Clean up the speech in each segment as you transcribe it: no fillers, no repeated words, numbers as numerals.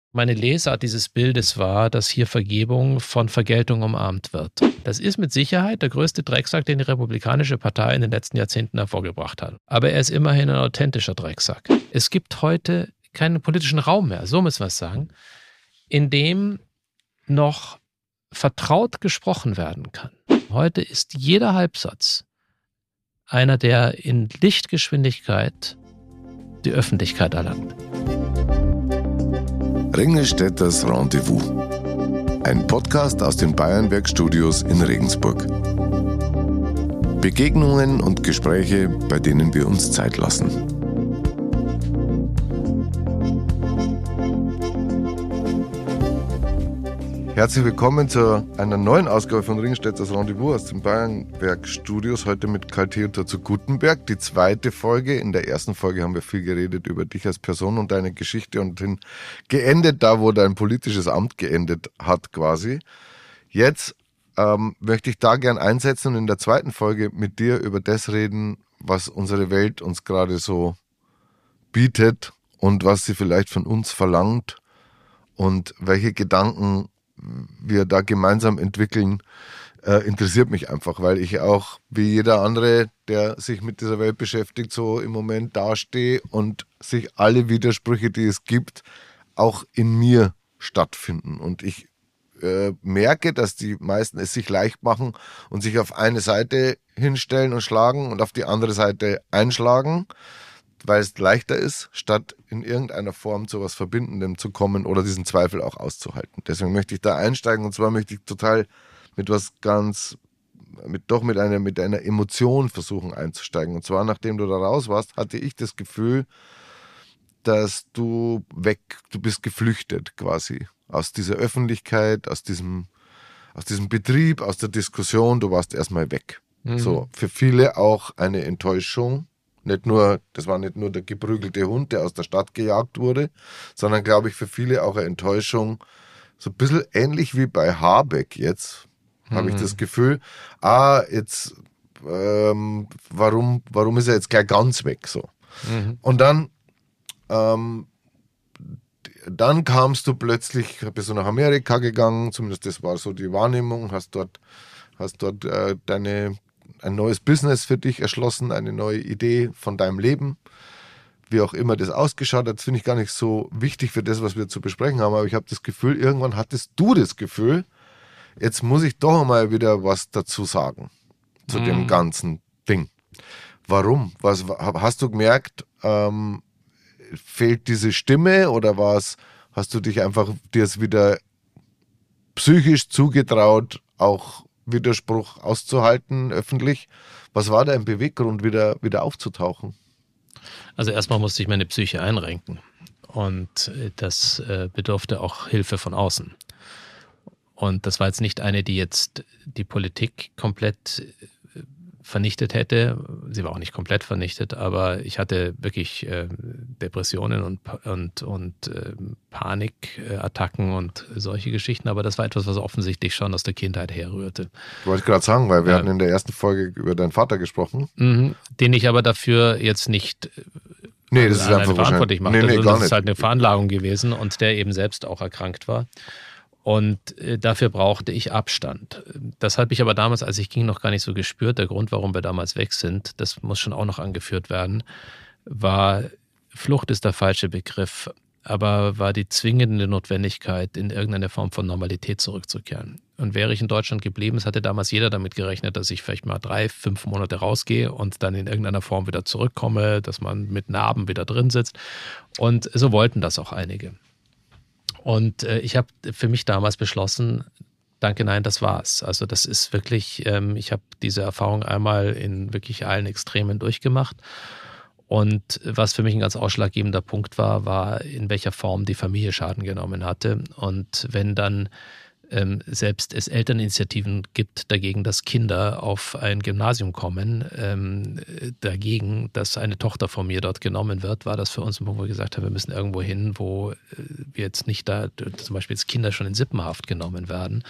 meine Lesart dieses Bildes war, dass hier Vergebung von Vergeltung umarmt wird. Das ist mit Sicherheit der größte Drecksack, den die Republikanische Partei in den letzten Jahrzehnten hervorgebracht hat. Aber er ist immerhin ein authentischer Drecksack. Es gibt heute keinen politischen Raum mehr, so müssen wir es sagen, in dem noch vertraut gesprochen werden kann. Heute ist jeder Halbsatz einer, der in Lichtgeschwindigkeit die Öffentlichkeit erlangt. Ringelstädters Rendezvous. Ein Podcast aus den Bayernwerk-Studios in Regensburg. Begegnungen und Gespräche, bei denen wir uns Zeit lassen. Herzlich willkommen zu einer neuen Ausgabe von Ringelstädters Rendezvous aus den Bayernwerk-Studios. Heute mit Karl Theodor zu Guttenberg. Die zweite Folge. In der ersten Folge haben wir viel geredet über dich als Person und deine Geschichte und geendet da, wo dein politisches Amt geendet hat quasi. Jetzt möchte ich da gern einsetzen und in der zweiten Folge mit dir über das reden, was unsere Welt uns gerade so bietet und was sie vielleicht von uns verlangt und welche Gedanken wir da gemeinsam entwickeln, interessiert mich einfach, weil ich auch, wie jeder andere, der sich mit dieser Welt beschäftigt, so im Moment dastehe und sich alle Widersprüche, die es gibt, auch in mir stattfinden. Und ich merke, dass die meisten es sich leicht machen und sich auf eine Seite hinstellen und schlagen und auf die andere Seite einschlagen, weil es leichter ist, statt in irgendeiner Form zu was Verbindendem zu kommen oder diesen Zweifel auch auszuhalten. Deswegen möchte ich da einsteigen und zwar möchte ich total mit einer Emotion versuchen einzusteigen. Und zwar, nachdem du da raus warst, hatte ich das Gefühl, dass du bist geflüchtet quasi aus dieser Öffentlichkeit, aus diesem Betrieb, aus der Diskussion, du warst erstmal weg. So, für viele auch eine Enttäuschung. Das war nicht nur der geprügelte Hund, der aus der Stadt gejagt wurde, sondern, glaube ich, für viele auch eine Enttäuschung, so ein bisschen ähnlich wie bei Habeck jetzt, habe ich das Gefühl, warum ist er jetzt gleich ganz weg, so. Und dann kamst du plötzlich, bist du nach Amerika gegangen, zumindest das war so die Wahrnehmung, hast dort ein neues Business für dich erschlossen, eine neue Idee von deinem Leben, wie auch immer das ausgeschaut hat. Das finde ich gar nicht so wichtig für das, was wir zu besprechen haben, aber ich habe das Gefühl, irgendwann hattest du das Gefühl, jetzt muss ich doch mal wieder was dazu sagen, zu dem ganzen Ding. Warum? Was hast du gemerkt, fehlt diese Stimme oder hast du dich einfach dir es wieder psychisch zugetraut, auch Widerspruch auszuhalten öffentlich? Was war dein Beweggrund, wieder aufzutauchen? Also erstmal musste ich meine Psyche einrenken und das bedurfte auch Hilfe von außen. Und das war jetzt nicht eine, die jetzt die Politik komplett vernichtet hätte. Sie war auch nicht komplett vernichtet, aber ich hatte wirklich Depressionen und Panikattacken und solche Geschichten. Aber das war etwas, was offensichtlich schon aus der Kindheit herrührte. Wollte ich gerade sagen, weil wir hatten in der ersten Folge über deinen Vater gesprochen. Den ich aber dafür jetzt nicht das ist einfach verantwortlich mache. Das ist halt eine Veranlagung gewesen und der eben selbst auch erkrankt war. Und dafür brauchte ich Abstand. Das habe ich aber damals, als ich ging, noch gar nicht so gespürt. Der Grund, warum wir damals weg sind, das muss schon auch noch angeführt werden, war, Flucht ist der falsche Begriff, aber war die zwingende Notwendigkeit, in irgendeine Form von Normalität zurückzukehren. Und wäre ich in Deutschland geblieben, es hatte damals jeder damit gerechnet, dass ich vielleicht mal 3-5 Monate rausgehe und dann in irgendeiner Form wieder zurückkomme, dass man mit Narben wieder drin sitzt. Und so wollten das auch einige. Und ich habe für mich damals beschlossen, danke, nein, das war's. Also das ist wirklich, ich habe diese Erfahrung einmal in wirklich allen Extremen durchgemacht. Und was für mich ein ganz ausschlaggebender Punkt war, in welcher Form die Familie Schaden genommen hatte. Und wenn dann selbst es Elterninitiativen gibt dagegen, dass Kinder auf ein Gymnasium kommen, dagegen, dass eine Tochter von mir dort genommen wird, war das für uns, wo wir gesagt haben, wir müssen irgendwo hin, wo wir jetzt nicht da, zum Beispiel jetzt Kinder schon in Sippenhaft genommen werden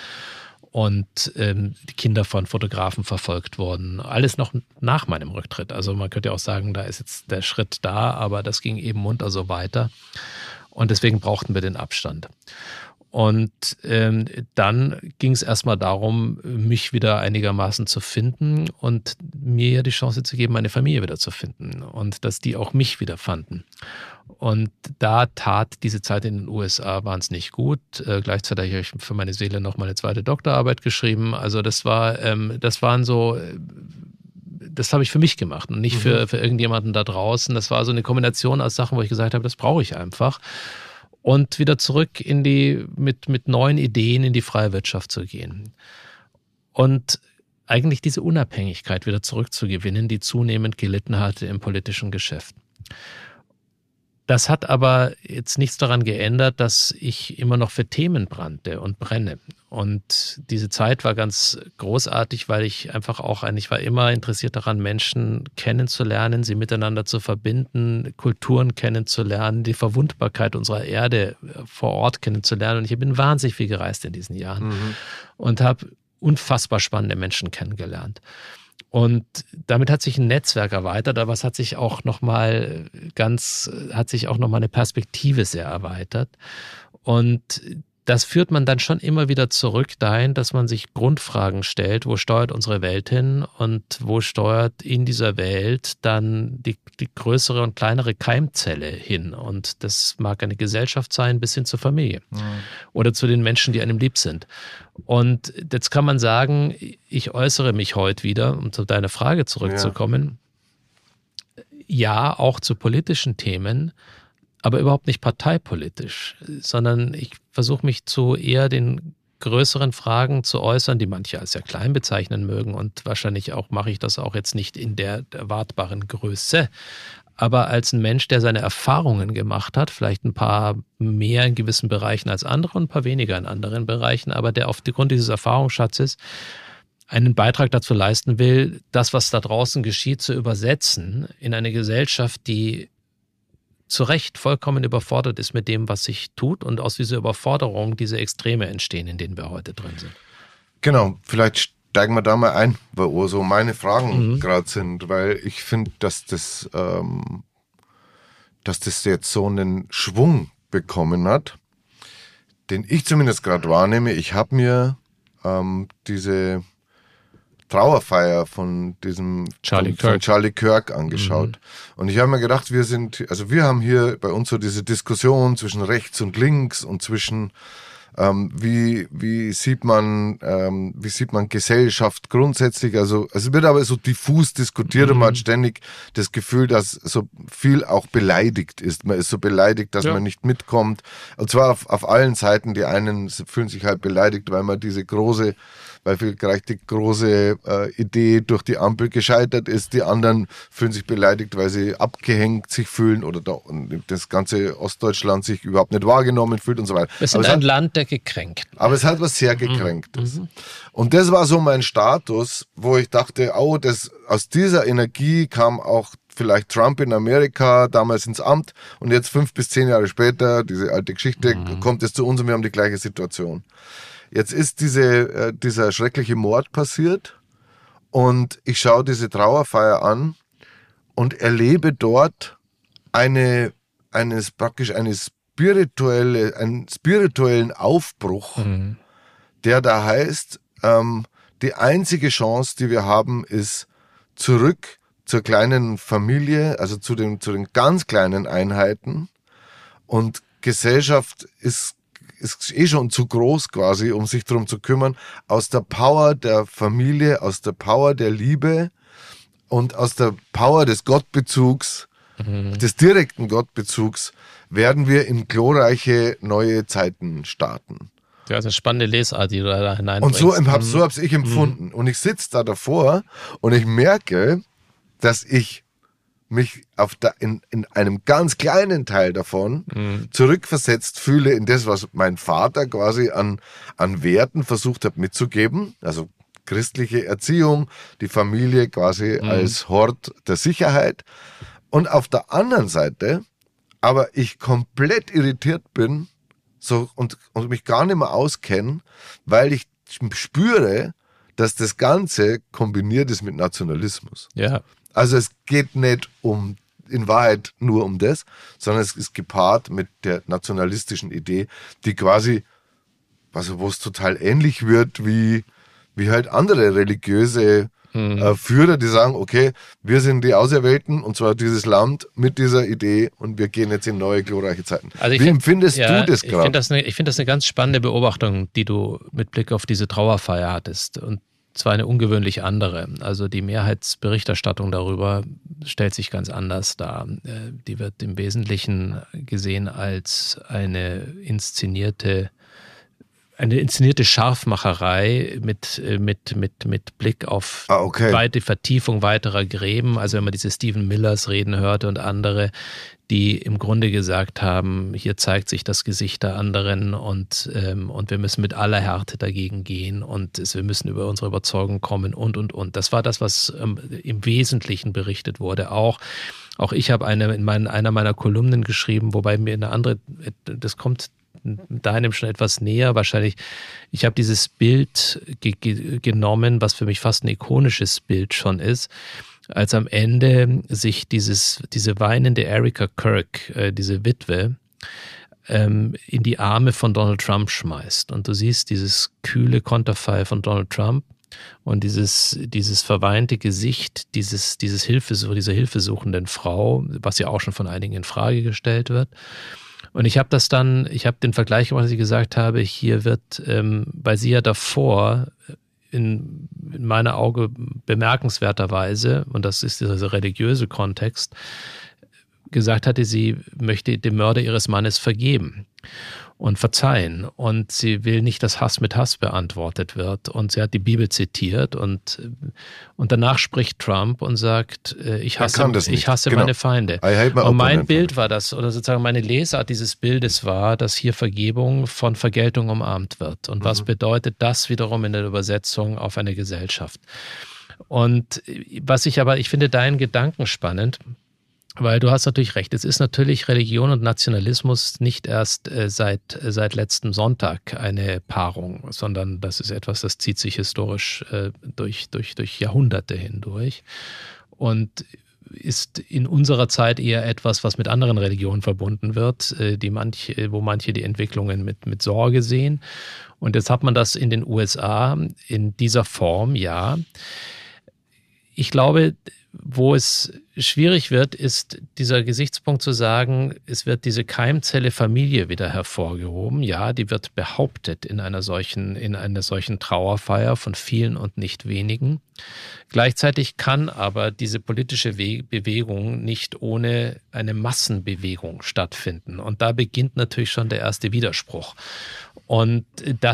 und die Kinder von Fotografen verfolgt wurden. Alles noch nach meinem Rücktritt. Also man könnte ja auch sagen, da ist jetzt der Schritt da, aber das ging eben munter so weiter. Und deswegen brauchten wir den Abstand. Und dann ging es erstmal darum, mich wieder einigermaßen zu finden und mir die Chance zu geben, meine Familie wieder zu finden und dass die auch mich wieder fanden. Und da tat diese Zeit in den USA wahnsinnig gut. Gleichzeitig habe ich für meine Seele noch meine zweite Doktorarbeit geschrieben. Also das habe ich für mich gemacht und nicht für irgendjemanden da draußen. Das war so eine Kombination aus Sachen, wo ich gesagt habe, das brauche ich einfach. Und wieder zurück mit neuen Ideen in die freie Wirtschaft zu gehen. Und eigentlich diese Unabhängigkeit wieder zurückzugewinnen, die zunehmend gelitten hatte im politischen Geschäft. Das hat aber jetzt nichts daran geändert, dass ich immer noch für Themen brannte und brenne. Und diese Zeit war ganz großartig, weil ich war immer interessiert daran, Menschen kennenzulernen, sie miteinander zu verbinden, Kulturen kennenzulernen, die Verwundbarkeit unserer Erde vor Ort kennenzulernen. Und ich bin wahnsinnig viel gereist in diesen Jahren und habe unfassbar spannende Menschen kennengelernt. Und damit hat sich ein Netzwerk erweitert, aber es hat sich auch nochmal eine Perspektive sehr erweitert. Und das führt man dann schon immer wieder zurück dahin, dass man sich Grundfragen stellt, wo steuert unsere Welt hin und wo steuert in dieser Welt dann die größere und kleinere Keimzelle hin. Und das mag eine Gesellschaft sein, bis hin zur Familie oder zu den Menschen, die einem lieb sind. Und jetzt kann man sagen, ich äußere mich heute wieder, um zu deiner Frage zurückzukommen, ja, auch zu politischen Themen, aber überhaupt nicht parteipolitisch, sondern ich versuche mich zu eher den größeren Fragen zu äußern, die manche als sehr klein bezeichnen mögen und wahrscheinlich auch mache ich das auch jetzt nicht in der erwartbaren Größe, aber als ein Mensch, der seine Erfahrungen gemacht hat, vielleicht ein paar mehr in gewissen Bereichen als andere und ein paar weniger in anderen Bereichen, aber der aufgrund dieses Erfahrungsschatzes einen Beitrag dazu leisten will, das, was da draußen geschieht, zu übersetzen in eine Gesellschaft, die zu Recht vollkommen überfordert ist mit dem, was sich tut und aus dieser Überforderung diese Extreme entstehen, in denen wir heute drin sind. Genau, vielleicht steigen wir da mal ein, wo so meine Fragen gerade sind, weil ich finde, dass das jetzt so einen Schwung bekommen hat, den ich zumindest gerade wahrnehme. Ich habe mir diese Trauerfeier von Charlie Kirk angeschaut. Und ich habe mir gedacht, wir haben hier bei uns so diese Diskussion zwischen rechts und links und zwischen wie sieht man Gesellschaft grundsätzlich, also es wird aber so diffus diskutiert und man hat ständig das Gefühl, dass so viel auch beleidigt ist. Man ist so beleidigt, dass man nicht mitkommt. Und zwar auf allen Seiten. Die einen fühlen sich halt beleidigt, weil vielleicht die große Idee durch die Ampel gescheitert ist. Die anderen fühlen sich beleidigt, weil sie abgehängt sich fühlen oder das ganze Ostdeutschland sich überhaupt nicht wahrgenommen fühlt und so weiter. Wir sind ein Land der Gekränkten. Aber es hat was sehr Gekränktes. Und das war so mein Status, wo ich dachte, aus dieser Energie kam auch vielleicht Trump in Amerika damals ins Amt und jetzt 5 bis 10 Jahre später, diese alte Geschichte, kommt es zu uns und wir haben die gleiche Situation. Jetzt ist dieser schreckliche Mord passiert und ich schaue diese Trauerfeier an und erlebe dort einen spirituellen Aufbruch, der da heißt, die einzige Chance, die wir haben, ist zurück zur kleinen Familie, also zu den ganz kleinen Einheiten, und Gesellschaft ist schon zu groß quasi, um sich darum zu kümmern. Aus der Power der Familie, aus der Power der Liebe und aus der Power des Gottbezugs, des direkten Gottbezugs, werden wir in glorreiche neue Zeiten starten. Ja, das ist eine spannende Lesart, die du da hineinbringst. Und so hab's ich empfunden. Und ich sitze da davor und ich merke, dass ich mich in einem ganz kleinen Teil davon zurückversetzt fühle in das, was mein Vater quasi an Werten versucht hat mitzugeben. Also christliche Erziehung, die Familie quasi als Hort der Sicherheit. Und auf der anderen Seite aber ich komplett irritiert bin und mich gar nicht mehr auskenne, weil ich spüre, dass das Ganze kombiniert ist mit Nationalismus. Ja. Also es geht nicht um in Wahrheit nur um das, sondern es ist gepaart mit der nationalistischen Idee, die quasi, also wo es total ähnlich wird wie halt andere religiöse Führer, die sagen, okay, wir sind die Auserwählten und zwar dieses Land mit dieser Idee und wir gehen jetzt in neue, glorreiche Zeiten. Also wie empfindest du das gerade? Ich finde das eine ganz spannende Beobachtung, die du mit Blick auf diese Trauerfeier hattest und zwar eine ungewöhnlich andere. Also die Mehrheitsberichterstattung darüber stellt sich ganz anders dar. Die wird im Wesentlichen gesehen als eine inszenierte Scharfmacherei mit Blick auf weite Vertiefung weiterer Gräben. Also wenn man diese Stephen Millers Reden hörte und andere, die im Grunde gesagt haben, hier zeigt sich das Gesicht der anderen und wir müssen mit aller Härte dagegen gehen und wir müssen über unsere Überzeugung kommen und. Das war das, was im Wesentlichen berichtet wurde. Auch ich habe in einer meiner Kolumnen geschrieben, wobei mir eine andere, das kommt deinem schon etwas näher wahrscheinlich. Ich habe dieses Bild genommen, was für mich fast ein ikonisches Bild schon ist, als am Ende sich diese weinende Erica Kirk, diese Witwe, in die Arme von Donald Trump schmeißt. Und du siehst dieses kühle Konterfei von Donald Trump und dieses verweinte Gesicht dieser hilfesuchenden Frau, was ja auch schon von einigen in Frage gestellt wird. Und ich habe den Vergleich gemacht, dass ich gesagt habe, hier wird, weil sie ja davor in meiner Auge bemerkenswerterweise, und das ist dieser religiöse Kontext, gesagt hatte, sie möchte dem Mörder ihres Mannes vergeben und verzeihen. Und sie will nicht, dass Hass mit Hass beantwortet wird. Und sie hat die Bibel zitiert und danach spricht Trump und sagt, ich hasse meine Feinde. Und mein Bild war das, oder sozusagen meine Lesart dieses Bildes war, dass hier Vergebung von Vergeltung umarmt wird. Und was bedeutet das wiederum in der Übersetzung auf eine Gesellschaft? Und ich finde deinen Gedanken spannend, weil du hast natürlich recht, es ist natürlich Religion und Nationalismus nicht erst seit letztem Sonntag eine Paarung, sondern das ist etwas, das zieht sich historisch durch Jahrhunderte hindurch und ist in unserer Zeit eher etwas, was mit anderen Religionen verbunden wird, wo manche die Entwicklungen mit Sorge sehen. Und jetzt hat man das in den USA in dieser Form, ja. Ich glaube, wo es schwierig wird, ist dieser Gesichtspunkt zu sagen, es wird diese Keimzelle Familie wieder hervorgehoben. Ja, die wird behauptet in einer solchen Trauerfeier von vielen und nicht wenigen. Gleichzeitig kann aber diese politische Bewegung nicht ohne eine Massenbewegung stattfinden. Und da beginnt natürlich schon der erste Widerspruch. Und da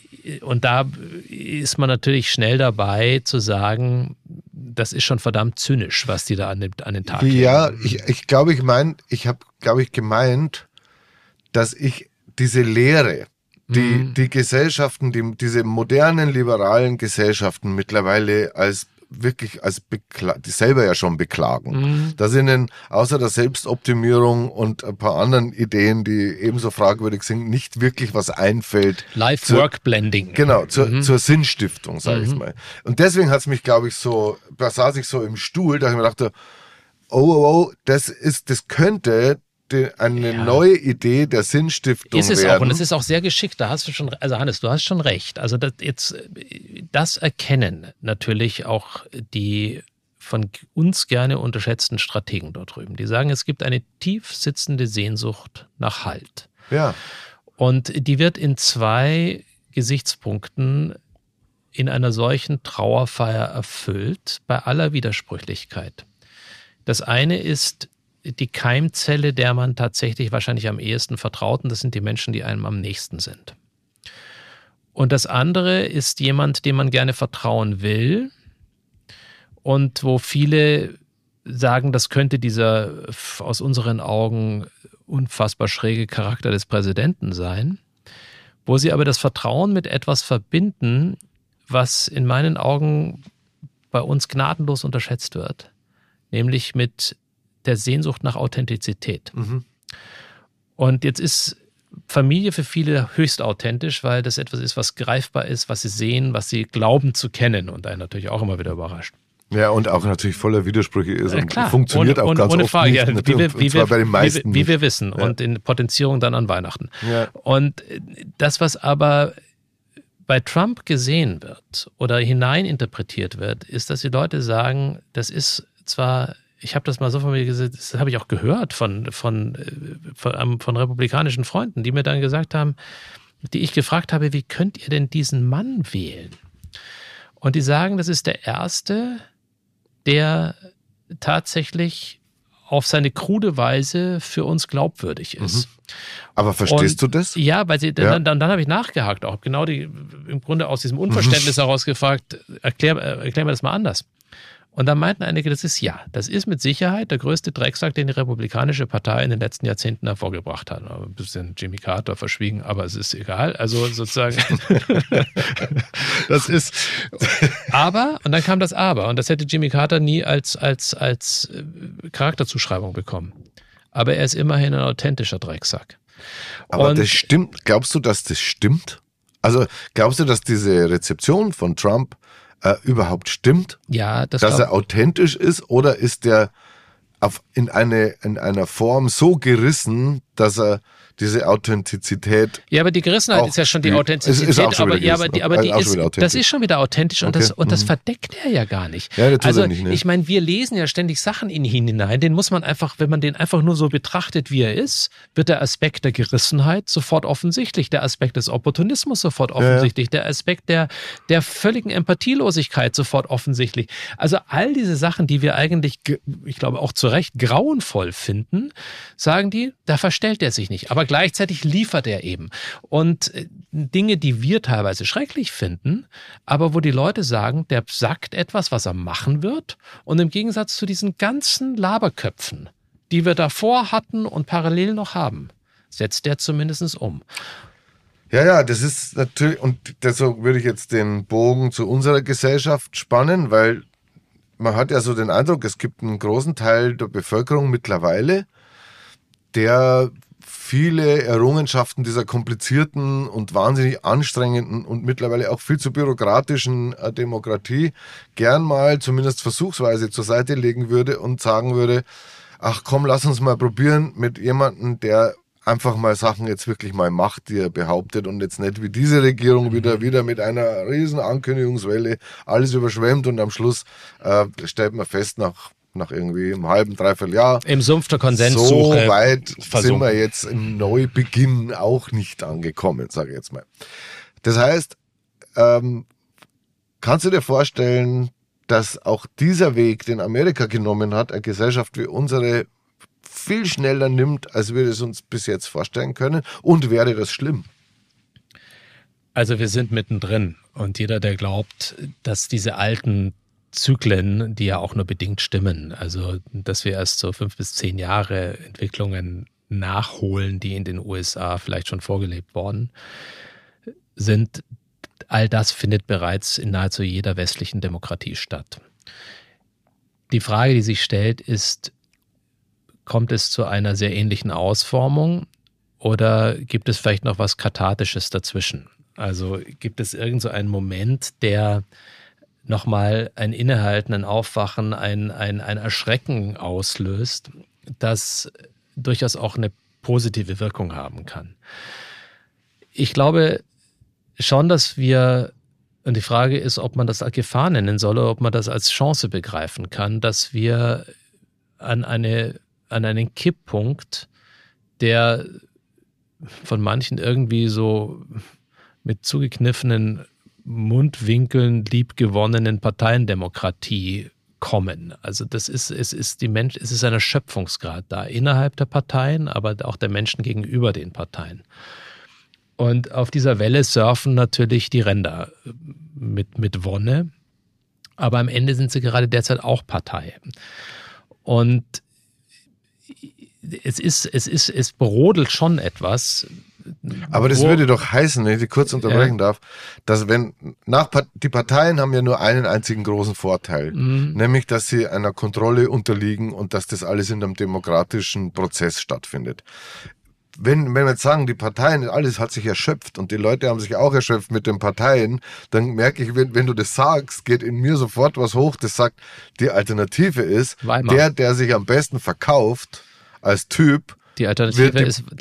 ist man natürlich schnell dabei zu sagen, das ist schon verdammt zynisch, was die da an den Tag legen. Ja, ich habe gemeint, dass ich diese Lehre, die Gesellschaften, diese modernen liberalen Gesellschaften mittlerweile die selber ja schon beklagen, dass ihnen außer der Selbstoptimierung und ein paar anderen Ideen, die ebenso fragwürdig sind, nicht wirklich was einfällt. Life-Work-Blending. Genau, zur Sinnstiftung, sage ich mal. Und deswegen hat es mich, glaube ich, da saß ich so im Stuhl, dass ich mir dachte, das könnte eine neue Idee der Sinnstiftung ist es werden. Auch, und es ist auch sehr geschickt, da hast du schon, also Hannes, du hast schon recht. Also das erkennen natürlich auch die von uns gerne unterschätzten Strategen dort drüben. Die sagen, es gibt eine tief sitzende Sehnsucht nach Halt. Ja. Und die wird in 2 Gesichtspunkten in einer solchen Trauerfeier erfüllt, bei aller Widersprüchlichkeit. Das eine ist die Keimzelle, der man tatsächlich wahrscheinlich am ehesten vertraut, und das sind die Menschen, die einem am nächsten sind. Und das andere ist jemand, dem man gerne vertrauen will und wo viele sagen, das könnte dieser aus unseren Augen unfassbar schräge Charakter des Präsidenten sein, wo sie aber das Vertrauen mit etwas verbinden, was in meinen Augen bei uns gnadenlos unterschätzt wird, nämlich mit der Sehnsucht nach Authentizität. Und jetzt ist Familie für viele höchst authentisch, weil das etwas ist, was greifbar ist, was sie sehen, was sie glauben zu kennen und einen natürlich auch immer wieder überrascht. Ja, und auch natürlich voller Widersprüche ist und klar. funktioniert auch ganz ohne oft Frage, nicht. Ja, Und zwar bei den meisten wie wir wissen. Ja. Und in Potenzierung dann an Weihnachten. Ja. Und das, was aber bei Trump gesehen wird oder hineininterpretiert wird, ist, dass die Leute sagen, das ist zwar, ich habe das mal so von mir gesagt, das habe ich auch gehört von republikanischen Freunden, die mir dann gesagt haben, die ich gefragt habe, wie könnt ihr denn diesen Mann wählen? Und die sagen, das ist der Erste, der tatsächlich auf seine krude Weise für uns glaubwürdig ist. Aber verstehst du das? Ja, weil dann habe ich nachgehakt, auch genau im Grunde aus diesem Unverständnis heraus gefragt, erklär mir das mal anders. Und dann meinten einige, das ist mit Sicherheit der größte Drecksack, den die Republikanische Partei in den letzten Jahrzehnten hervorgebracht hat. Ein bisschen Jimmy Carter verschwiegen, aber es ist egal. Also sozusagen, das ist. Aber, und dann kam das Aber, und das hätte Jimmy Carter nie als Charakterzuschreibung bekommen. Aber er ist immerhin ein authentischer Drecksack. Aber das stimmt. Glaubst du, dass das stimmt? Also glaubst du, dass diese Rezeption von Trump überhaupt stimmt? Ja, dass er authentisch ist, oder ist der in einer Form so gerissen, dass er diese Authentizität. Ja, aber die Gerissenheit ist ja schon die Authentizität. Ist auch schon das ist schon wieder authentisch, und das verdeckt er ja gar nicht. Ja, das tut er nicht, ne? Ich meine, wir lesen ja ständig Sachen in ihn hinein. Den muss man einfach, wenn man den einfach nur so betrachtet, wie er ist, wird der Aspekt der Gerissenheit sofort offensichtlich, der Aspekt des Opportunismus sofort offensichtlich, der Aspekt der völligen Empathielosigkeit sofort offensichtlich. Also all diese Sachen, die wir eigentlich, ich glaube auch zu Recht, grauenvoll finden, sagen die, da verstellt er sich nicht. Aber gleichzeitig liefert er eben. Und Dinge, die wir teilweise schrecklich finden, aber wo die Leute sagen, der sagt etwas, was er machen wird, und im Gegensatz zu diesen ganzen Laberköpfen, die wir davor hatten und parallel noch haben, setzt der zumindest um. Ja, das ist natürlich, und deshalb würde ich jetzt den Bogen zu unserer Gesellschaft spannen, weil man hat ja so den Eindruck, es gibt einen großen Teil der Bevölkerung mittlerweile, der viele Errungenschaften dieser komplizierten und wahnsinnig anstrengenden und mittlerweile auch viel zu bürokratischen Demokratie gern mal zumindest versuchsweise zur Seite legen würde und sagen würde, ach komm, lass uns mal probieren mit jemandem, der einfach mal Sachen jetzt wirklich mal macht, die er behauptet, und jetzt nicht wie diese Regierung wieder mit einer riesen Ankündigungswelle alles überschwemmt, und am Schluss stellt man fest, nach irgendwie einem halben, dreiviertel Jahr. Im Sumpf der Konsenssuche. So weit sind wir jetzt im Neubeginn auch nicht angekommen, sage ich jetzt mal. Das heißt, kannst du dir vorstellen, dass auch dieser Weg, den Amerika genommen hat, eine Gesellschaft wie unsere viel schneller nimmt, als wir es uns bis jetzt vorstellen können? Und wäre das schlimm? Also wir sind mittendrin, und jeder, der glaubt, dass diese alten Zyklen, die ja auch nur bedingt stimmen, also dass wir erst so 5 bis 10 Jahre Entwicklungen nachholen, die in den USA vielleicht schon vorgelebt worden sind, all das findet bereits in nahezu jeder westlichen Demokratie statt. Die Frage, die sich stellt, ist, kommt es zu einer sehr ähnlichen Ausformung, oder gibt es vielleicht noch was Kathartisches dazwischen? Also gibt es irgend so einen Moment, der nochmal ein Innehalten, ein Aufwachen, ein Erschrecken auslöst, das durchaus auch eine positive Wirkung haben kann. Ich glaube schon, dass wir, und die Frage ist, ob man das als Gefahr nennen soll oder ob man das als Chance begreifen kann, dass wir an einen Kipppunkt, der von manchen irgendwie so mit zugekniffenen Mundwinkeln liebgewonnenen Parteiendemokratie kommen. Also es ist ein Erschöpfungsgrad da innerhalb der Parteien, aber auch der Menschen gegenüber den Parteien. Und auf dieser Welle surfen natürlich die Ränder mit Wonne, aber am Ende sind sie gerade derzeit auch Partei. Und es brodelt schon etwas. Aber das würde doch heißen, wenn ich dich kurz unterbrechen darf, dass die Parteien haben ja nur einen einzigen großen Vorteil, nämlich, dass sie einer Kontrolle unterliegen und dass das alles in einem demokratischen Prozess stattfindet. wenn wir jetzt sagen, die Parteien, alles hat sich erschöpft und die Leute haben sich auch erschöpft mit den Parteien, dann merke ich, wenn du das sagst, geht in mir sofort was hoch, das sagt, die Alternative ist, Weimar. der sich am besten verkauft als Typ, die Alternative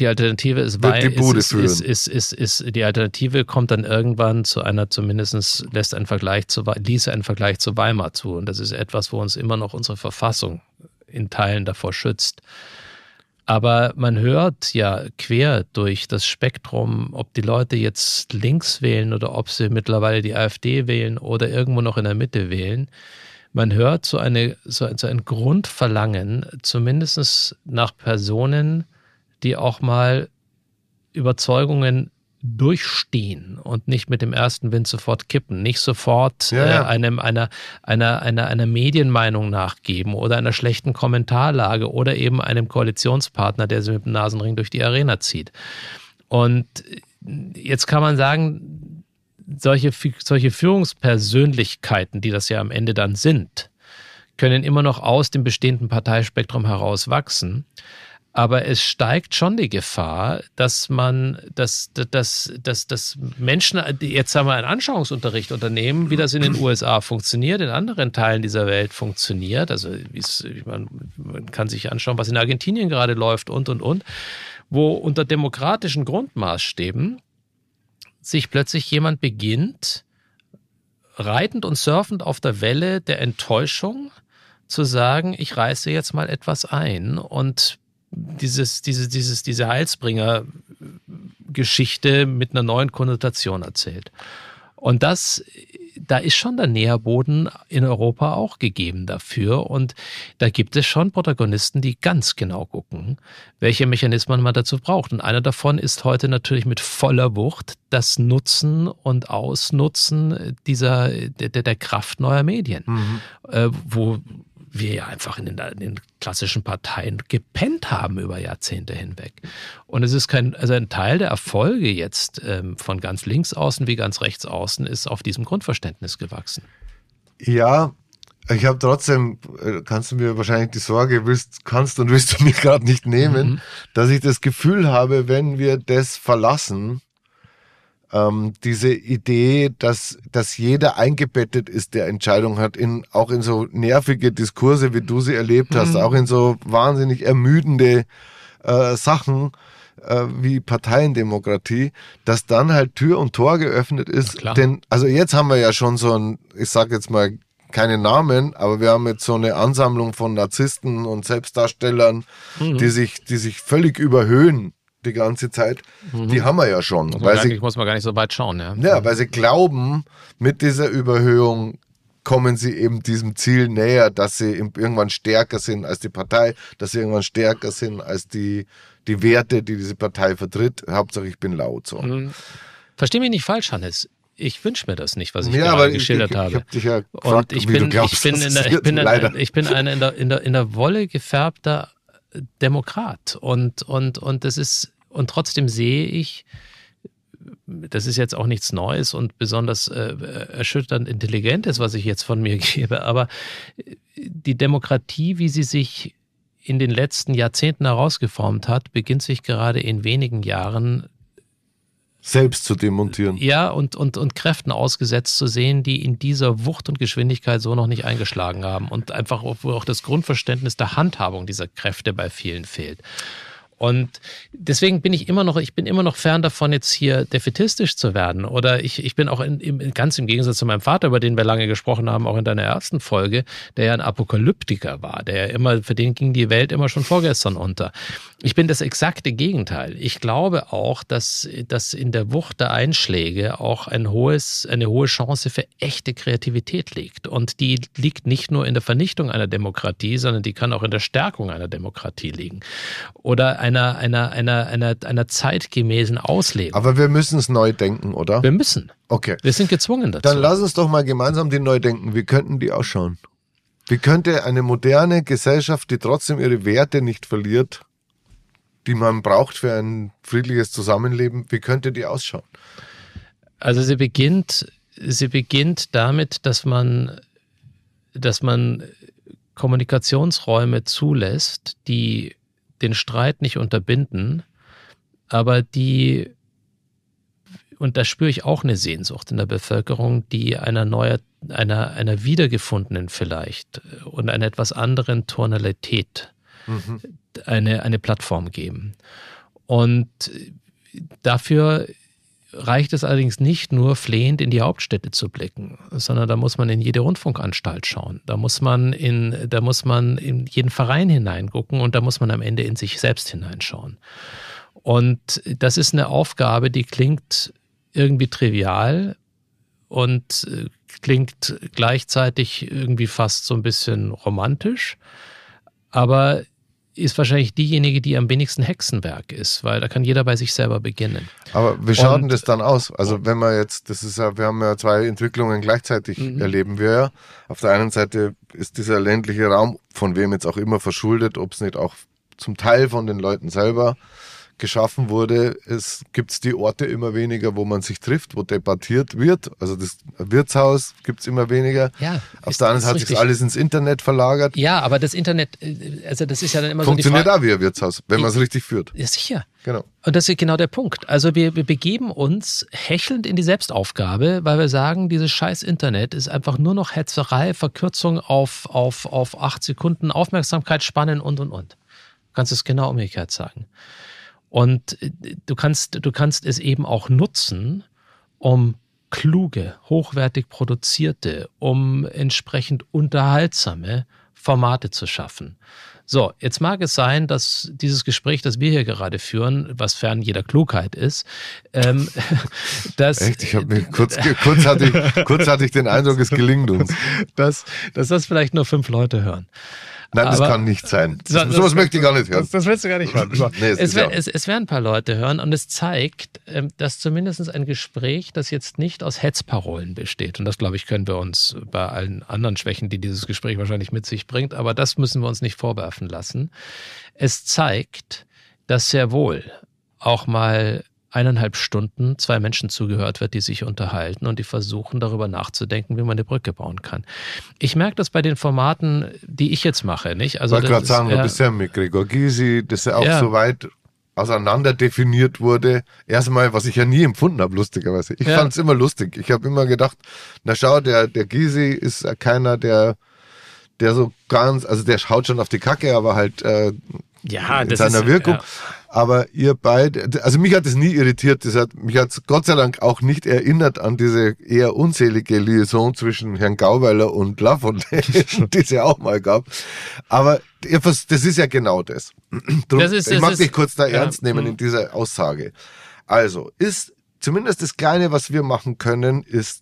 kommt dann irgendwann zu einer, zumindest ließ einen Vergleich zu Weimar zu. Und das ist etwas, wo uns immer noch unsere Verfassung in Teilen davor schützt. Aber man hört ja quer durch das Spektrum, ob die Leute jetzt links wählen oder ob sie mittlerweile die AfD wählen oder irgendwo noch in der Mitte wählen. Man hört so ein Grundverlangen, zumindest nach Personen, die auch mal Überzeugungen durchstehen und nicht mit dem ersten Wind sofort kippen, nicht sofort einer Medienmeinung nachgeben oder einer schlechten Kommentarlage oder eben einem Koalitionspartner, der sie mit dem Nasenring durch die Arena zieht. Und jetzt kann man sagen, solche Führungspersönlichkeiten, die das ja am Ende dann sind, können immer noch aus dem bestehenden Parteispektrum heraus wachsen. Aber es steigt schon die Gefahr, dass Menschen, jetzt haben wir einen Anschauungsunterricht unternehmen, wie das in den USA funktioniert, in anderen Teilen dieser Welt funktioniert. Also man kann sich anschauen, was in Argentinien gerade läuft und, wo unter demokratischen Grundmaßstäben sich plötzlich jemand beginnt, reitend und surfend auf der Welle der Enttäuschung zu sagen, ich reiße jetzt mal etwas ein und diese Heilsbringer-Geschichte mit einer neuen Konnotation erzählt. Und da ist schon der Nährboden in Europa auch gegeben dafür. Und da gibt es schon Protagonisten, die ganz genau gucken, welche Mechanismen man dazu braucht. Und einer davon ist heute natürlich mit voller Wucht das Nutzen und Ausnutzen der Kraft neuer Medien, wo wir ja einfach in den klassischen Parteien gepennt haben über Jahrzehnte hinweg. Und es ist ein Teil der Erfolge jetzt von ganz links außen wie ganz rechts außen ist auf diesem Grundverständnis gewachsen. Ja, ich habe trotzdem, kannst du mir wahrscheinlich die Sorge, willst du mir gerade nicht nehmen, dass ich das Gefühl habe, wenn wir das verlassen, diese Idee, dass jeder eingebettet ist, der Entscheidung hat, auch in so nervige Diskurse, wie du sie erlebt hast, auch in so wahnsinnig ermüdende Sachen wie Parteiendemokratie, dass dann halt Tür und Tor geöffnet ist. Denn, also jetzt haben wir ja schon so ich sag jetzt mal keine Namen, aber wir haben jetzt so eine Ansammlung von Narzissten und Selbstdarstellern, die sich völlig überhöhen die ganze Zeit, die haben wir ja schon. Muss man gar nicht so weit schauen. Ja, weil sie glauben, mit dieser Überhöhung kommen sie eben diesem Ziel näher, dass sie irgendwann stärker sind als die Partei, dass sie irgendwann stärker sind als die Werte, die diese Partei vertritt. Hauptsache, ich bin laut. So. Versteh mich nicht falsch, Hannes. Ich wünsche mir das nicht, was ich gerade geschildert habe. Ich habe dich ja gefragt, ich bin ein in der Wolle gefärbter Demokrat und trotzdem sehe ich, das ist jetzt auch nichts Neues und besonders erschütternd Intelligentes, was ich jetzt von mir gebe, aber die Demokratie, wie sie sich in den letzten Jahrzehnten herausgeformt hat, beginnt sich gerade in wenigen Jahren selbst zu demontieren. Ja, und Kräften ausgesetzt zu sehen, die in dieser Wucht und Geschwindigkeit so noch nicht eingeschlagen haben und einfach wo auch das Grundverständnis der Handhabung dieser Kräfte bei vielen fehlt. Und deswegen bin ich immer noch fern davon, jetzt hier defätistisch zu werden. Oder ich bin auch ganz im Gegensatz zu meinem Vater, über den wir lange gesprochen haben, auch in deiner ersten Folge, der ja ein Apokalyptiker war, für den ging die Welt immer schon vorgestern unter. Ich bin das exakte Gegenteil. Ich glaube auch, dass in der Wucht der Einschläge auch eine hohe Chance für echte Kreativität liegt. Und die liegt nicht nur in der Vernichtung einer Demokratie, sondern die kann auch in der Stärkung einer Demokratie liegen. Oder einer zeitgemäßen Auslegung. Aber wir müssen es neu denken, oder? Wir müssen. Okay. Wir sind gezwungen dazu. Dann lass uns doch mal gemeinsam die neu denken. Wie könnten die ausschauen? Wie könnte eine moderne Gesellschaft, die trotzdem ihre Werte nicht verliert, die man braucht für ein friedliches Zusammenleben, wie könnte die ausschauen? Also sie beginnt damit, dass man Kommunikationsräume zulässt, die den Streit nicht unterbinden, aber und da spüre ich auch eine Sehnsucht in der Bevölkerung, die einer wiedergefundenen vielleicht und einer etwas anderen Tonalität eine Plattform geben. Und dafür reicht es allerdings nicht nur flehend in die Hauptstädte zu blicken, sondern da muss man in jede Rundfunkanstalt schauen. Da muss man in jeden Verein hineingucken und da muss man am Ende in sich selbst hineinschauen. Und das ist eine Aufgabe, die klingt irgendwie trivial und klingt gleichzeitig irgendwie fast so ein bisschen romantisch, aber ist wahrscheinlich diejenige, die am wenigsten Hexenwerk ist, weil da kann jeder bei sich selber beginnen. Aber wie schaut denn das dann aus? Also wenn wir jetzt, wir haben ja zwei Entwicklungen gleichzeitig, erleben wir ja. Auf der einen Seite ist dieser ländliche Raum, von wem jetzt auch immer verschuldet, ob es nicht auch zum Teil von den Leuten selber geschaffen wurde. Es gibt die Orte immer weniger, wo man sich trifft, wo debattiert wird. Also das Wirtshaus gibt es immer weniger. Ja, auf der anderen Seite hat sich alles ins Internet verlagert. Ja, aber das Internet, also das ist ja dann immer funktioniert so die Frage. Auch wie ein Wirtshaus, wenn man es richtig führt. Ja, sicher. Genau. Und das ist genau der Punkt. Also wir begeben uns hechelnd in die Selbstaufgabe, weil wir sagen, dieses scheiß Internet ist einfach nur noch Hetzerei, Verkürzung auf 8 Sekunden Aufmerksamkeitsspannen und. Du kannst es genau umgekehrt sagen. Und du kannst es eben auch nutzen, um kluge, hochwertig produzierte, um entsprechend unterhaltsame Formate zu schaffen. So, jetzt mag es sein, dass dieses Gespräch, das wir hier gerade führen, was fern jeder Klugheit ist, dass... Echt? Ich habe mir kurz hatte ich den Eindruck, es gelingt uns. Dass das vielleicht nur 5 Leute hören. Nein, das kann nicht sein. Sowas möchte ich gar nicht hören. Das willst du gar nicht hören. Nee, es werden ein paar Leute hören und es zeigt, dass zumindest ein Gespräch, das jetzt nicht aus Hetzparolen besteht, und das, glaube ich, können wir uns bei allen anderen Schwächen, die dieses Gespräch wahrscheinlich mit sich bringt, aber das müssen wir uns nicht vorwerfen lassen. Es zeigt, dass sehr wohl auch mal 1,5 Stunden 2 Menschen zugehört wird, die sich unterhalten und die versuchen, darüber nachzudenken, wie man eine Brücke bauen kann. Ich merke das bei den Formaten, die ich jetzt mache, nicht? Also ich wollte gerade sagen, du bist ja mit Gregor Gysi, das ja auch so weit auseinander definiert wurde. Erstmal, was ich ja nie empfunden habe, lustigerweise. Ich fand es immer lustig. Ich habe immer gedacht, na schau, der Gysi ist keiner, der so ganz, also der schaut schon auf die Kacke, aber halt in seiner Wirkung. Ja. Aber ihr beide, also mich hat es nie irritiert, mich hat es Gott sei Dank auch nicht erinnert an diese eher unselige Liaison zwischen Herrn Gauweiler und Lafontaine, die es ja auch mal gab. Aber das ist ja genau das. Drum, ich mag dich kurz da ernst nehmen in dieser Aussage. Also, ist zumindest das Kleine, was wir machen können, ist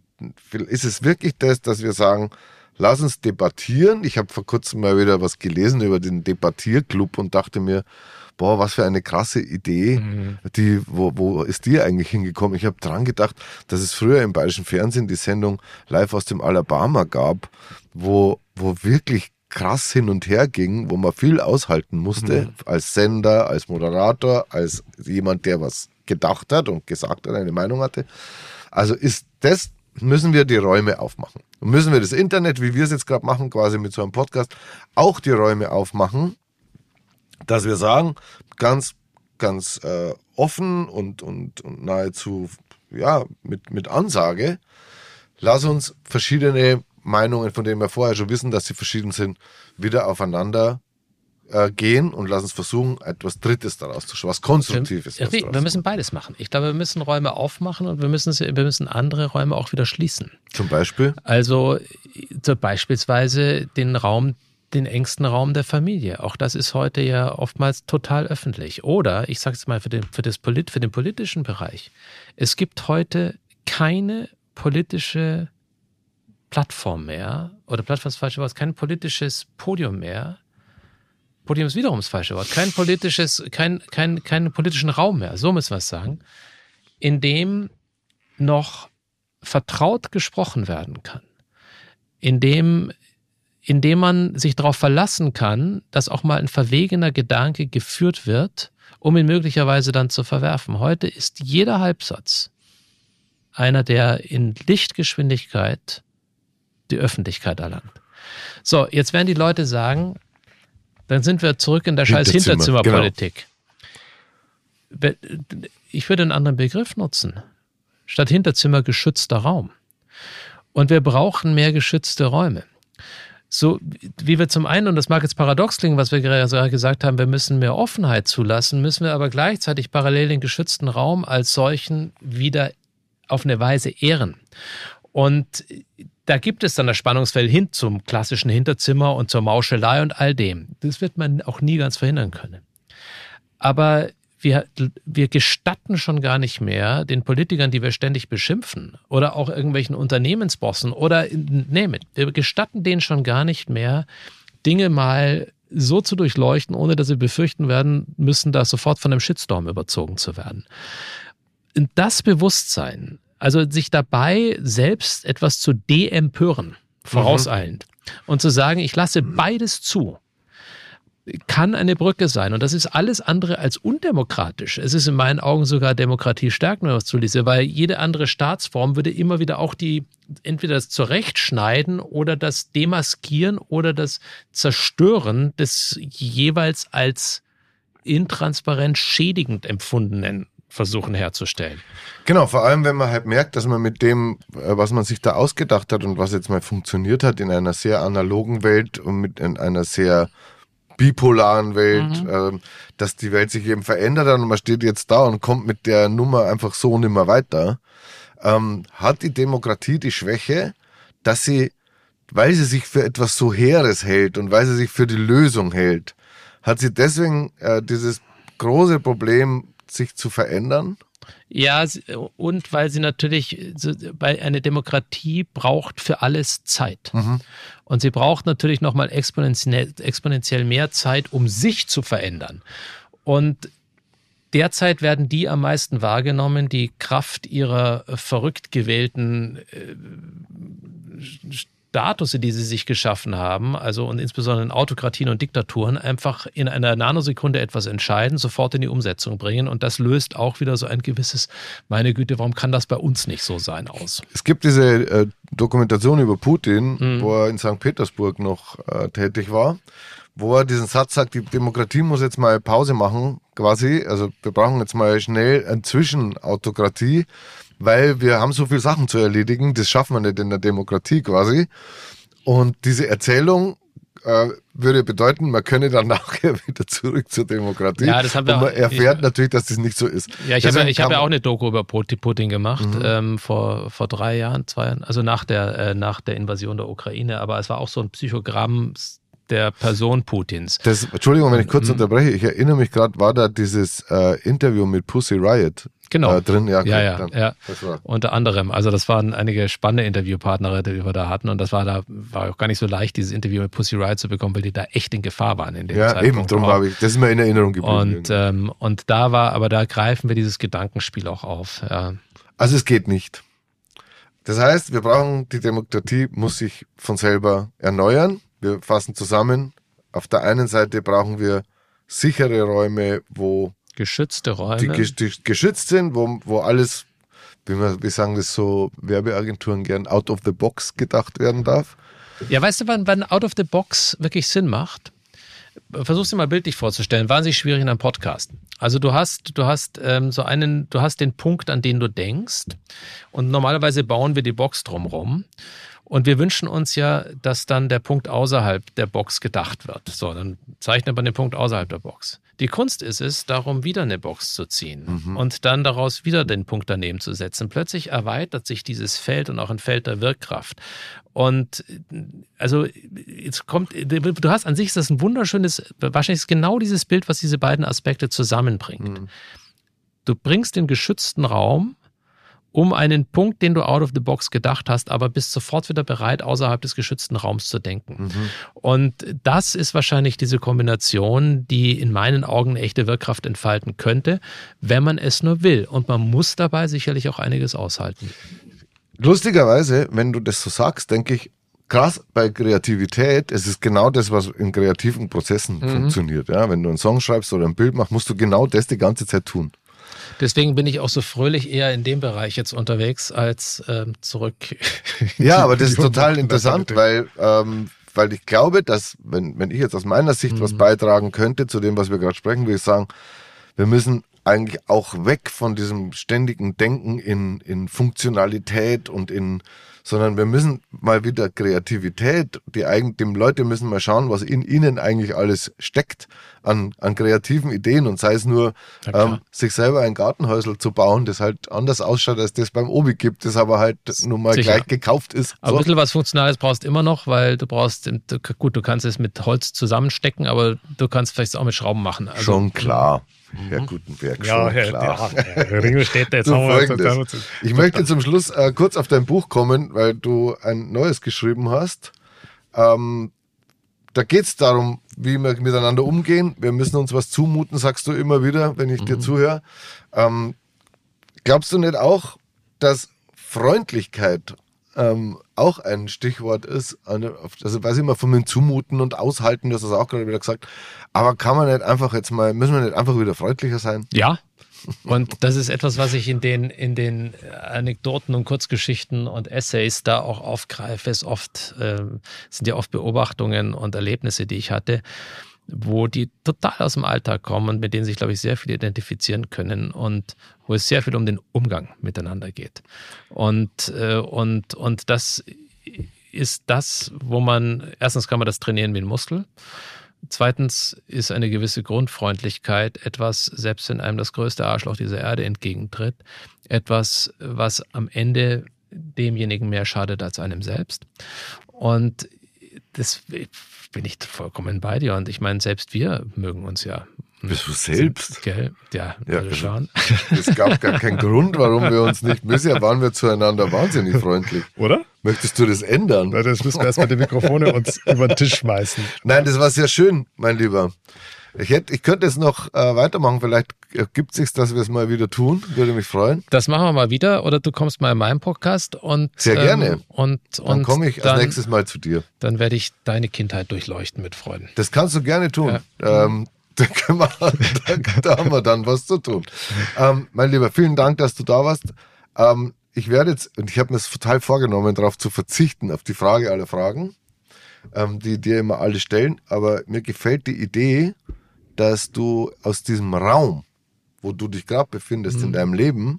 es wirklich das, dass wir sagen, lass uns debattieren. Ich habe vor kurzem mal wieder was gelesen über den Debattierclub und dachte mir, boah, was für eine krasse Idee. Wo ist die eigentlich hingekommen? Ich habe dran gedacht, dass es früher im Bayerischen Fernsehen die Sendung Live aus dem Alabama gab, wo wirklich krass hin und her ging, wo man viel aushalten musste, als Sender, als Moderator, als jemand, der was gedacht hat und gesagt hat, eine Meinung hatte. Also müssen wir die Räume aufmachen. Und müssen wir das Internet, wie wir es jetzt gerade machen, quasi mit so einem Podcast, auch die Räume aufmachen, dass wir sagen, ganz, ganz offen und nahezu mit Ansage, lass uns verschiedene Meinungen, von denen wir vorher schon wissen, dass sie verschieden sind, wieder aufeinander gehen und lass uns versuchen, etwas Drittes daraus zu schauen, was Konstruktives. Wir müssen beides machen. Ich glaube, wir müssen Räume aufmachen und wir müssen andere Räume auch wieder schließen. Zum Beispiel? Also beispielsweise den engsten Raum der Familie. Auch das ist heute ja oftmals total öffentlich. Oder, ich sage es mal für den politischen Bereich, es gibt heute keine politische Plattform mehr, oder Plattform ist das falsche Wort, kein politisches Podium mehr. Podium ist wiederum das falsche Wort. Keinen politischen Raum mehr, so müssen wir es sagen, in dem noch vertraut gesprochen werden kann. In dem man sich darauf verlassen kann, dass auch mal ein verwegener Gedanke geführt wird, um ihn möglicherweise dann zu verwerfen. Heute ist jeder Halbsatz einer, der in Lichtgeschwindigkeit die Öffentlichkeit erlangt. So, jetzt werden die Leute sagen, dann sind wir zurück in der scheiß Hinterzimmerpolitik. Ich würde einen anderen Begriff nutzen. Statt Hinterzimmer geschützter Raum. Und wir brauchen mehr geschützte Räume. So wie wir zum einen, und das mag jetzt paradox klingen, was wir gerade gesagt haben, wir müssen mehr Offenheit zulassen, müssen wir aber gleichzeitig parallel den geschützten Raum als solchen wieder auf eine Weise ehren. Und da gibt es dann das Spannungsfeld hin zum klassischen Hinterzimmer und zur Mauschelei und all dem. Das wird man auch nie ganz verhindern können. Aber wir gestatten schon gar nicht mehr den Politikern, die wir ständig beschimpfen oder auch irgendwelchen Unternehmensbossen oder wir gestatten denen schon gar nicht mehr, Dinge mal so zu durchleuchten, ohne dass sie befürchten werden müssen, da sofort von einem Shitstorm überzogen zu werden. Und das Bewusstsein, also sich dabei selbst etwas zu deempören, vorauseilend, und zu sagen, ich lasse beides zu, kann eine Brücke sein. Und das ist alles andere als undemokratisch. Es ist in meinen Augen sogar Demokratie stärken, wenn man es zuließe, weil jede andere Staatsform würde immer wieder auch entweder das Zurechtschneiden oder das Demaskieren oder das Zerstören des jeweils als intransparent schädigend empfundenen versuchen herzustellen. Genau, vor allem, wenn man halt merkt, dass man mit dem, was man sich da ausgedacht hat und was jetzt mal funktioniert hat in einer sehr analogen Welt und in einer sehr bipolaren Welt, dass die Welt sich eben verändert hat und man steht jetzt da und kommt mit der Nummer einfach so nicht mehr weiter, hat die Demokratie die Schwäche, dass sie, weil sie sich für etwas so Hehres hält und weil sie sich für die Lösung hält, hat sie deswegen dieses große Problem, sich zu verändern? Ja, und weil sie natürlich, weil eine Demokratie braucht für alles Zeit. Und sie braucht natürlich nochmal exponentiell mehr Zeit, um sich zu verändern. Und derzeit werden die am meisten wahrgenommen, die Kraft ihrer verrückt gewählten Status, die sie sich geschaffen haben, also und insbesondere in Autokratien und Diktaturen, einfach in einer Nanosekunde etwas entscheiden, sofort in die Umsetzung bringen. Und das löst auch wieder so ein gewisses, meine Güte, warum kann das bei uns nicht so sein, aus? Es gibt diese Dokumentation über Putin, wo er in St. Petersburg noch tätig war, wo er diesen Satz sagt, die Demokratie muss jetzt mal Pause machen, quasi. Also wir brauchen jetzt mal schnell eine Zwischenautokratie, weil wir haben so viele Sachen zu erledigen, das schaffen wir nicht in der Demokratie quasi. Und diese Erzählung würde bedeuten, man könne dann nachher wieder zurück zur Demokratie. Ja, das haben wir und man erfährt natürlich, dass das nicht so ist. Ja, ich habe ja auch eine Doku über Putin gemacht, vor 3 Jahren, 2 Jahren, also nach der Invasion der Ukraine, aber es war auch so ein Psychogramm der Person Putins. Entschuldigung, wenn ich kurz unterbreche, ich erinnere mich gerade, war da dieses Interview mit Pussy Riot drin? Ja. Unter anderem. Also das waren einige spannende Interviewpartner, die wir da hatten und war auch gar nicht so leicht, dieses Interview mit Pussy Riot zu bekommen, weil die da echt in Gefahr waren in dem Zeitpunkt. Ja, eben, darum das ist mir in Erinnerung geblieben. Und da greifen wir dieses Gedankenspiel auch auf. Ja. Also es geht nicht. Das heißt, die Demokratie muss sich von selber erneuern. Wir fassen zusammen. Auf der einen Seite brauchen wir sichere Räume, wo geschützte Räume, die geschützt sind, wo alles, wir sagen das so, Werbeagenturen gern out of the box gedacht werden darf. Ja, weißt du, wann out of the box wirklich Sinn macht? Versuch's dir mal bildlich vorzustellen. Wahnsinnig schwierig in einem Podcast. Also du hast den Punkt, an den du denkst, und normalerweise bauen wir die Box drumherum. Und wir wünschen uns ja, dass dann der Punkt außerhalb der Box gedacht wird. So, dann zeichnet man den Punkt außerhalb der Box. Die Kunst ist es, darum wieder eine Box zu ziehen und dann daraus wieder den Punkt daneben zu setzen. Plötzlich erweitert sich dieses Feld und auch ein Feld der Wirkkraft. Und also du hast an sich, ist das ein wunderschönes, wahrscheinlich ist genau dieses Bild, was diese beiden Aspekte zusammenbringt. Du bringst den geschützten Raum um einen Punkt, den du out of the box gedacht hast, aber bist sofort wieder bereit, außerhalb des geschützten Raums zu denken. Und das ist wahrscheinlich diese Kombination, die in meinen Augen eine echte Wirkkraft entfalten könnte, wenn man es nur will. Und man muss dabei sicherlich auch einiges aushalten. Lustigerweise, wenn du das so sagst, denke ich, krass bei Kreativität, es ist genau das, was in kreativen Prozessen funktioniert. Ja, wenn du einen Song schreibst oder ein Bild machst, musst du genau das die ganze Zeit tun. Deswegen bin ich auch so fröhlich eher in dem Bereich jetzt unterwegs als zurück. Ja, aber das ist total interessant, weil ich glaube, dass, wenn ich jetzt aus meiner Sicht was beitragen könnte zu dem, was wir gerade sprechen, würde ich sagen, wir müssen eigentlich auch weg von diesem ständigen Denken in Funktionalität und sondern wir müssen mal wieder Kreativität, die Leute müssen mal schauen, was in ihnen eigentlich alles steckt an kreativen Ideen und sei es nur, sich selber ein Gartenhäusl zu bauen, das halt anders ausschaut, als das beim Obi gibt, das aber halt nun mal gleich gekauft ist. Aber ein bisschen was Funktionales brauchst du immer noch, weil du kannst es mit Holz zusammenstecken, aber du kannst vielleicht auch mit Schrauben machen. Also, schon klar. Herr Gutenberg, schon klar. Herr Ringelstädter, jetzt Folgendes. Ich möchte zum Schluss kurz auf dein Buch kommen, weil du ein neues geschrieben hast. Da geht es darum, wie wir miteinander umgehen. Wir müssen uns was zumuten, sagst du immer wieder, wenn ich dir zuhöre. Glaubst du nicht auch, dass Freundlichkeit auch ein Stichwort ist, also weiß ich mal von dem Zumuten und Aushalten, du hast das auch gerade wieder gesagt, aber müssen wir nicht einfach wieder freundlicher sein? Ja, und das ist etwas, was ich in den Anekdoten und Kurzgeschichten und Essays da auch aufgreife. Sind ja oft Beobachtungen und Erlebnisse, die ich hatte, wo die total aus dem Alltag kommen und mit denen sich, glaube ich, sehr viele identifizieren können und wo es sehr viel um den Umgang miteinander geht. Und das ist das, erstens kann man das trainieren wie ein Muskel. Zweitens ist eine gewisse Grundfreundlichkeit etwas, selbst wenn einem das größte Arschloch dieser Erde entgegentritt, etwas, was am Ende demjenigen mehr schadet als einem selbst. Und das bin ich vollkommen bei dir. Und ich meine, selbst wir mögen uns ja. Bist du selbst? Gell? Ja, schauen. Es gab gar keinen Grund, warum wir uns nicht. Bisher waren wir zueinander wahnsinnig freundlich. Oder? Möchtest du das ändern? Na, das müssen wir erst mit den Mikrofone uns über den Tisch schmeißen. Nein, das war sehr schön, mein Lieber. Ich könnte jetzt noch weitermachen. Vielleicht ergibt es sich, dass wir es mal wieder tun. Würde mich freuen. Das machen wir mal wieder. Oder du kommst mal in meinen Podcast. Sehr gerne. Dann komme ich als nächstes Mal zu dir. Dann werde ich deine Kindheit durchleuchten mit Freuden. Das kannst du gerne tun. Ja. Da haben wir dann was zu tun. Mein Lieber, vielen Dank, dass du da warst. Ich werde jetzt, und ich habe mir es total vorgenommen, darauf zu verzichten, auf die Frage aller Fragen, die dir immer alle stellen. Aber mir gefällt die Idee, dass du aus diesem Raum, wo du dich gerade befindest in deinem Leben,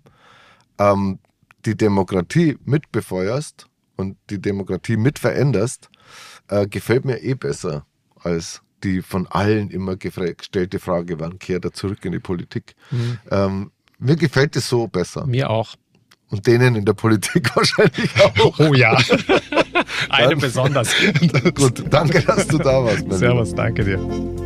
die Demokratie mitbefeuerst und die Demokratie mitveränderst, gefällt mir besser als die von allen immer gestellte Frage, wann kehrt er zurück in die Politik? Mir gefällt es so besser. Mir auch. Und denen in der Politik wahrscheinlich auch. Oh ja. Eine besonders. Gut, danke, dass du da warst. Servus, danke dir.